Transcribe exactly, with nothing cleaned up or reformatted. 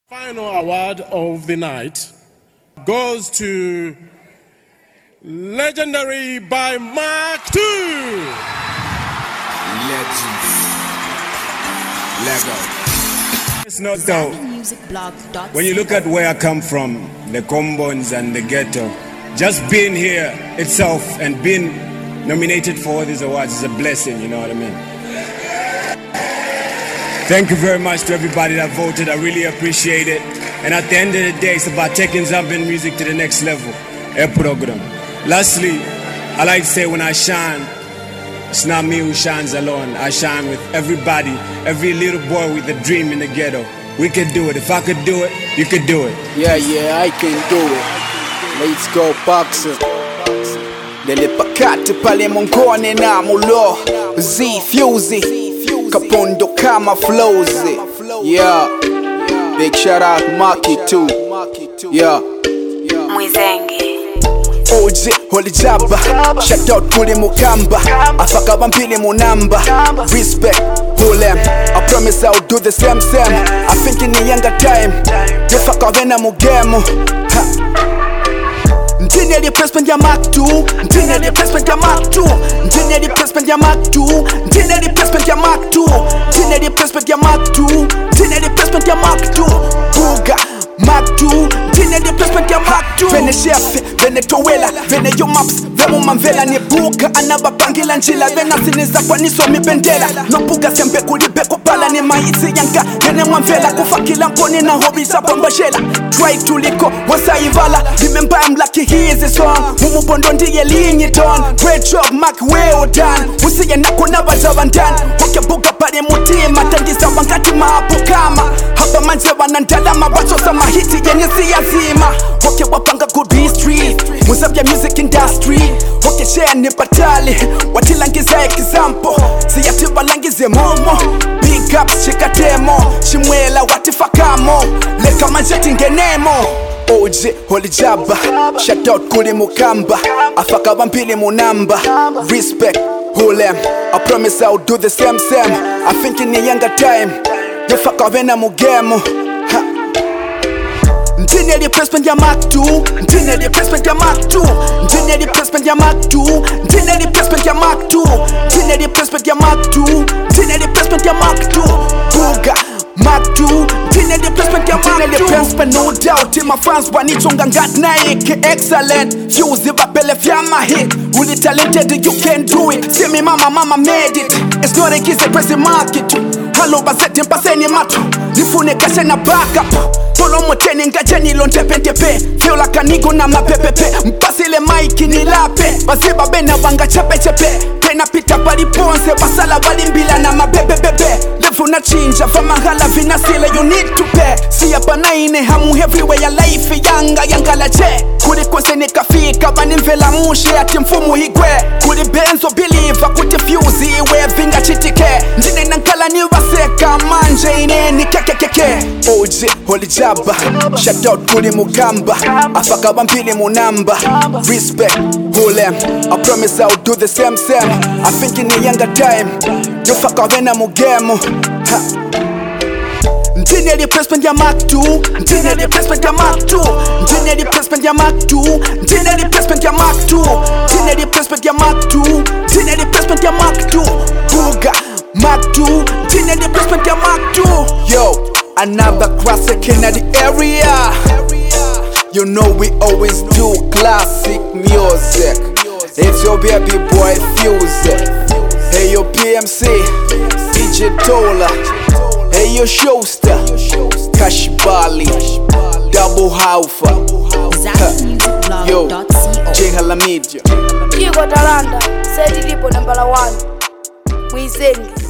Final award of the night goes to Legendary by Mark two. Legends. Lego. It's not though. When you look at where I come from, the Combons and the ghetto, just being here itself and being nominated for all these awards is a blessing, you know what I mean? Thank you very much to everybody that voted. I really appreciate it. And at the end of the day, it's about taking Zambian music to the next level. A program. Lastly, I like to say when I shine, it's not me who shines alone. I shine with everybody, every little boy with a dream in the ghetto. We could do it. If I could do it, you could do it. Yeah, yeah, I can do it. Let's go, boxer. Dele pakati pale mongone na mulo Z Fusey Kapondo kama flows. Yeah. Big shout out Maki too. Yeah. Mwizenge O J Holy Jabba. Shout out Kuli Mukamba. Afaka Vampili Munamba. Respect Hulem. I promise I'll do the same same. I think in the younger time you fuck avena mugemo. Ntine di placement ya Mark two. Ntine di placement ya Mark two. Ntine di placement ya Mark two. Ntine di placement ya Mark two. Ntine di placement ya Mark two. Ntine di placement ya Mark two. Buga Mark two. Ntine di placement ya Mark two. Vene chef, vene towela, vene yo maps, vemo manvela ni buga anaba pangila njila, vena siniza kwa niso mi bendela. No buga sembe kulibe kopala ni maisi yanka, vene manvela kufakila nkoni na hobi za bambajela. Try to liko wasa ivala, remember I'm lucky he is a song. Mumu bondo ndiye linyi ton, great job Mark well done. Usiye nako naba zavandan, hoke buga pari mutima, tangiza wangati maapo kama. Haba manje wanandala mabacho sa mahiti yenye siya zima. Hoke wapanga good history, muzabya music industry. Hoke share ni batali, watilangiza example. Siyatiba langize momo, big ups chikatemo. Shimwela watifakamo, leka manjeti ngenemo. O J Holy Jabba. Shout out Kuli Mukamba. Afaka Vampili Munamba. Respect Hulem. I promise I'll do the same same. I think in the younger time you fuck avena mugemo. Ntine di placement ya Mark two. Ntine di placement ya Mark two. Ntine di placement ya Mark two. Ntine di placement ya Mark two. Ntine di placement ya Mark two. Ntine di placement ya Mark two. Buga Mark two. Ntine di placement ya Mark two. Placement no doubt. My fans wanichonga ngat na ike excellent. Fuse vapele vyama hit. Uli talented you can do it. See me mama mama made it. It's not a kiss press the market. Hello bazeti mpaseni matu. Nifune kashe na backup. Polo moteni ngajeni lonte pentepe. Feel like a nigo na mapepepe. Mpasile maiki ni lape. Baziba bena wanga chepe chepe. Pena pita pali ponse. Basala wali mbila na mabebebebe. Levu na chinja vamahala vina sile you need to pay. Siya panaine hamu everywhere ya life yanga yanga la che. Kuli kose ni kafika vani mvela mushe ati mfumu higwe. Kuli benzo believer kuti fuse iwe vinga chitike. Njine nankala ni waseka manje ine ni keke keke. O J Holy Jabba. Shout out Kuli Mukamba. Afaka Vampili Munamba. Respect Hulem. I promise I'll do the same same. I think in the younger time you fuck avena mugemo. Ntine di placement ya Mark two. Ntine di placement ya Mark two. Ntine di placement ya Mark two. Ntine di placement ya Mark two. Ntine di placement ya Mark two. Ntine di placement ya Mark two. Buga Mark two. Ntine di placement ya Mark two. Yo, another classic in the area. You know we always do classic music. It's your baby boy Fuse. Hey yo P M C, D J Tola. Hey yo Showster, Cash Bali, Double Haufa. Yo, J Halamidia. Kigo Talanda, Sedi Lipo number one. Mwizenge